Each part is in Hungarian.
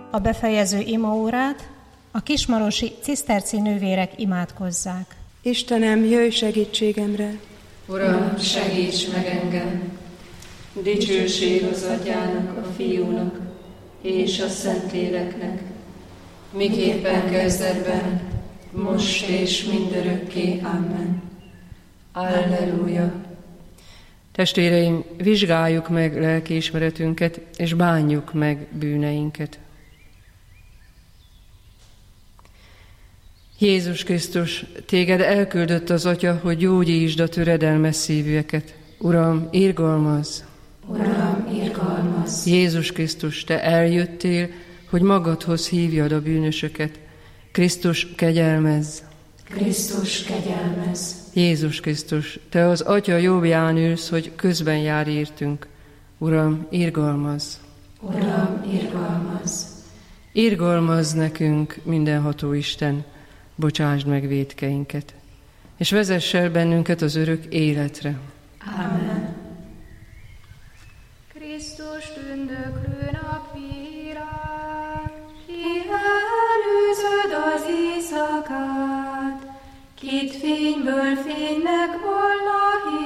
a befejező imaórát a kismarosi ciszterci nővérek imádkozzák. Istenem, jöjj segítségemre! Uram, segíts meg engem! Dicsőség az Atyának, a Fiúnak és a Szentléleknek, miképpen kezdetben, most és mindörökké. Amen. Alleluja! Testvéreim, vizsgáljuk meg lelkiismeretünket, és bánjuk meg bűneinket. Jézus Krisztus, téged elküldött az Atya, hogy gyógyítsd a töredelmes szívűeket. Uram, irgalmazz! Uram, irgalmazz! Jézus Krisztus, te eljöttél, hogy magadhoz hívjad a bűnösöket. Krisztus, kegyelmezz! Krisztus, kegyelmezz! Jézus Krisztus, te az Atya jobbján ülsz, hogy közben jár értünk. Uram, irgalmazz! Uram, irgalmazz! Irgalmazz nekünk, mindenható Isten, bocsásd meg vétkeinket, és vezess el bennünket az örök életre. Amen. Krisztus tündöklő napvilág, ki előzöd az éjszakát, kit fényből fénynek volna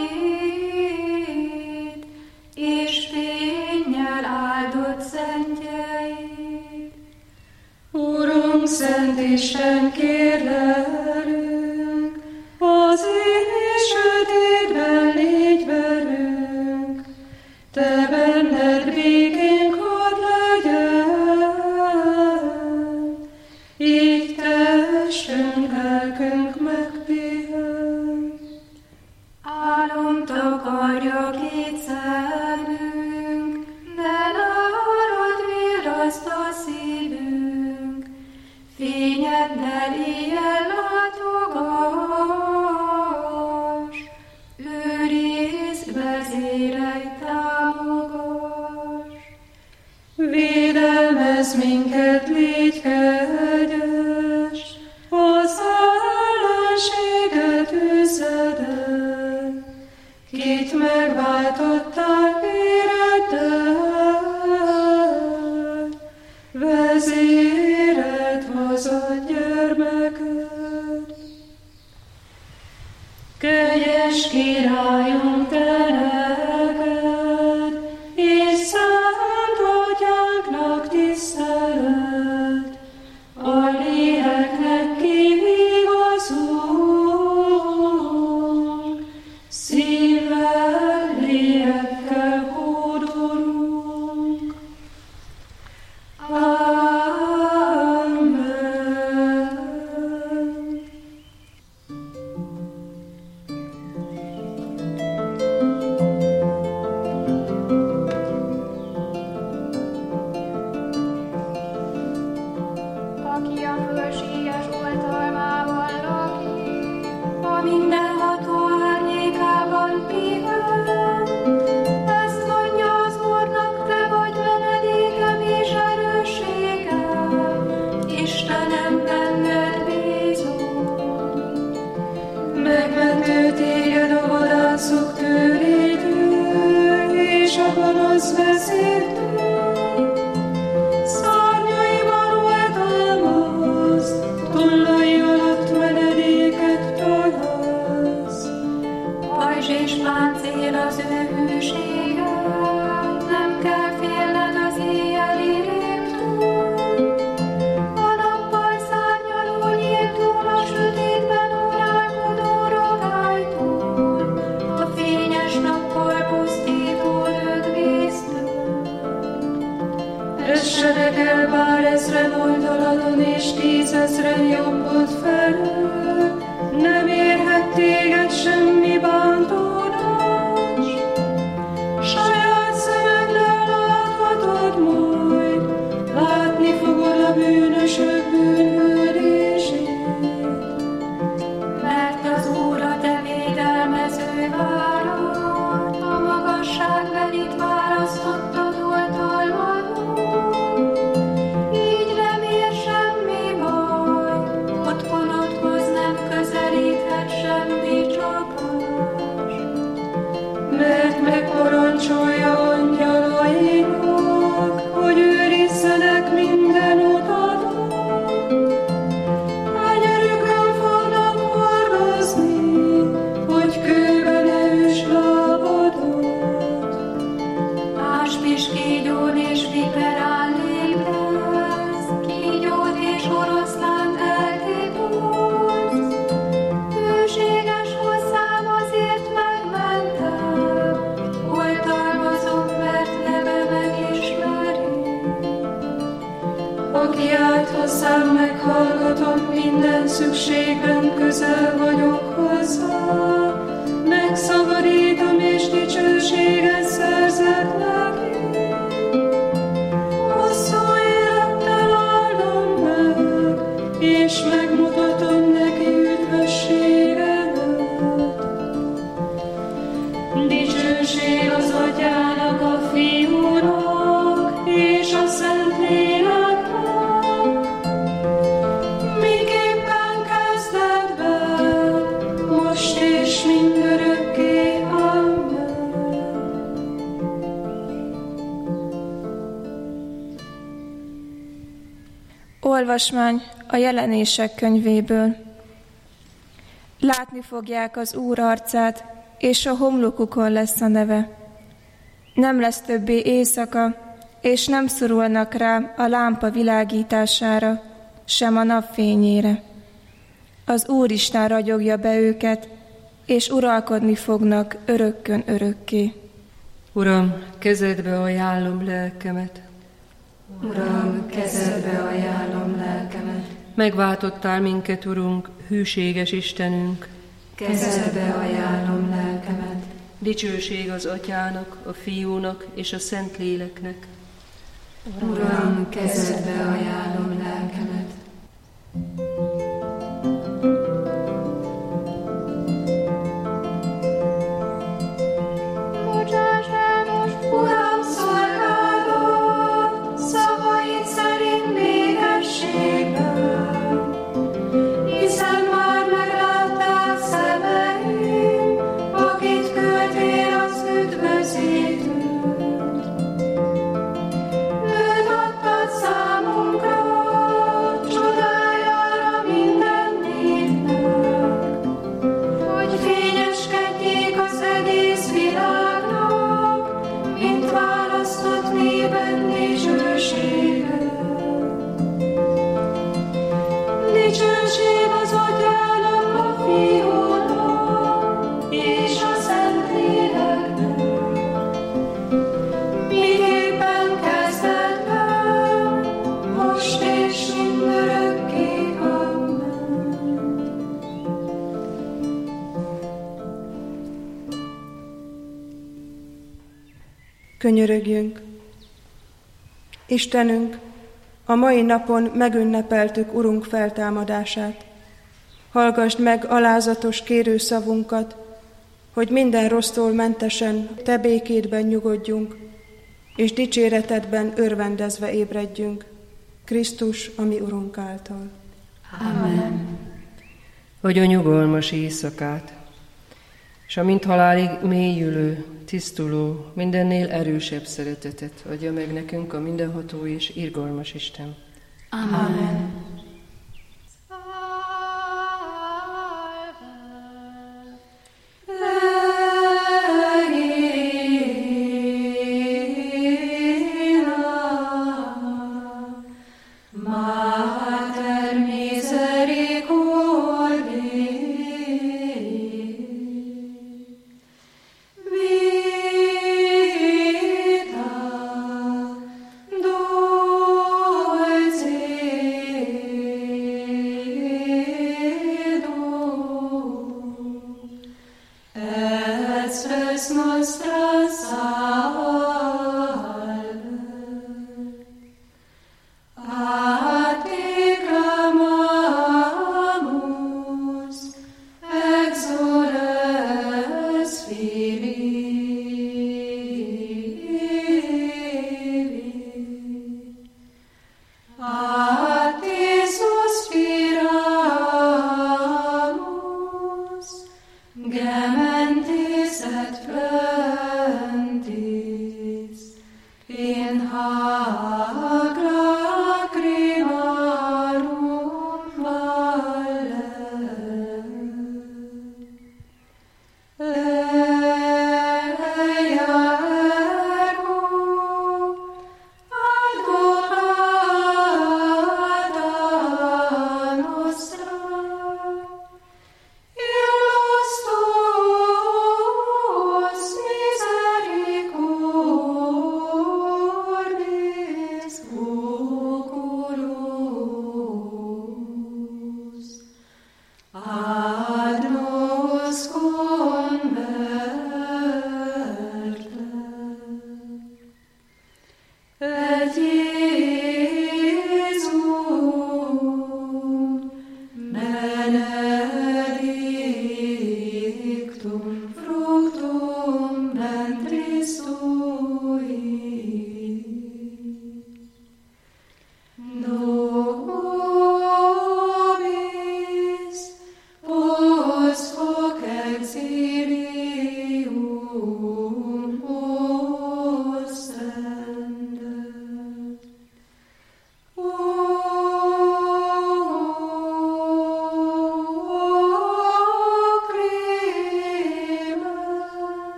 hét, és fénnyel áldott szentjeid. Urunk, Szent Isten, kérlelünk, az éj sötétben légy velünk, te benned békénk hadd legyen, így testünk, lelkünk megpihen. Álom takarja két szemünk, de nálad virraszt a szívünk, fényeddel éjjel látogass, őrizd, vezérelj, támogass. Védelmezz minket, légy kegyes, az ellenséget üzed el, kit megváltottál véreddel, vezéred hazad gyermeked. Kegyes Királyunk, te neked, és szent Atyánknak tisztelet, a léleknek kivigazunk, szívvel, lélekkel hódolunk. Amen. Aki a fölséges oltalmában lakik, a mindenható árnyékában pihen. Ezt mondja az Úrnak, te vagy menedékem és erősségem, Istenem, benned bízom. Megmentő téged a vadászok tőrétől, és a gonosz vezértől. Szárnyaiban oltalmazd, tollai alatt menedéket találsz. Pajzs és páncél az ő hűsége, nem kell félned az éjjeli rémtől. A nappal szárnyaló nyíltól, a sötétben uralkodó rogálytól, a fényes nappal pusztító lökvésztől. Essenek el bár ezren oldaladon, és 10 000 jobbod felől, nem érhet téged semmi bántódás. Saját szemeddel láthatod majd, látni fogod a bűnösök bűnhődését. Mert az Úr a te védelmező várad, a magasságban itt választottad oltalmadon. Így nem ér semmi baj, otthonodhoz nem közelíthet semmi csapás. Aki állt hozzám, meghallgatom, minden szükségben közel vagyok hozzá. Megszabadítom és dicsőséget szerzek neki. Hosszú élettel áldom meg, és megmutatom neki üdvösségemet. Dicsőség az Atyának, a Fiúnak és a Szentléleknek, miképpen kezdetben, most és mindörökké. Amen. Olvasmány a Jelenések könyvéből. Látni fogják az Úr arcát, és a homlokukon lesz a neve. Nem lesz többé éjszaka, és nem szorulnak rá a lámpa világítására, sem a napfényére. Az Úristen ragyogja be őket, és uralkodni fognak örökkön örökké. Uram, kezedbe ajánlom lelkemet. Uram, kezedbe ajánlom lelkemet. Megváltottál minket, Urunk, hűséges Istenünk. Kezedbe ajánlom lelkemet. Dicsőség az Atyának, a Fiúnak és a Szentléleknek. Uram, kezedbe ajánlom lelkemet. Bocsáss el most, Uram, szolgálatot, szavaid szerint békességben, hiszen már meglátták szemeim, akit küldtél az üdvözítőt. Őt adtad számunkra, csodájára minden népnek, hogy fényeskedjék az egész világnak, mint választott népben dicsősége. Dicsőség az Atyának, a Fiúnak és a Szentléleknek, miképpen kezdetben, most és mindörökké. Amen. Könyörögjünk! Istenünk, a mai napon megünnepeltük Urunk feltámadását. Hallgasd meg alázatos kérőszavunkat, hogy minden rossztól mentesen Te békédben nyugodjunk, és dicséretedben örvendezve ébredjünk, Krisztus, a mi Urunk által. Amen. Adj a nyugalmas éjszakát, és a mint halálig mélyülő, tisztuló, mindennél erősebb szeretetet adja meg nekünk a mindenható és irgalmas Isten. Amen. Mater misericordiae, vita dulcis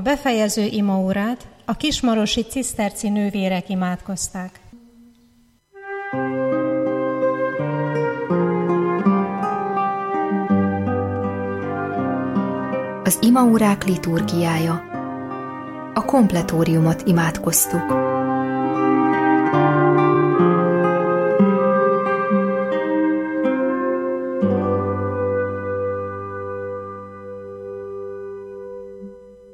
befejező imaórát a kismarosi ciszterci nővérek imádkozták. Az imaórák liturgiája. A kompletóriumot imádkoztuk.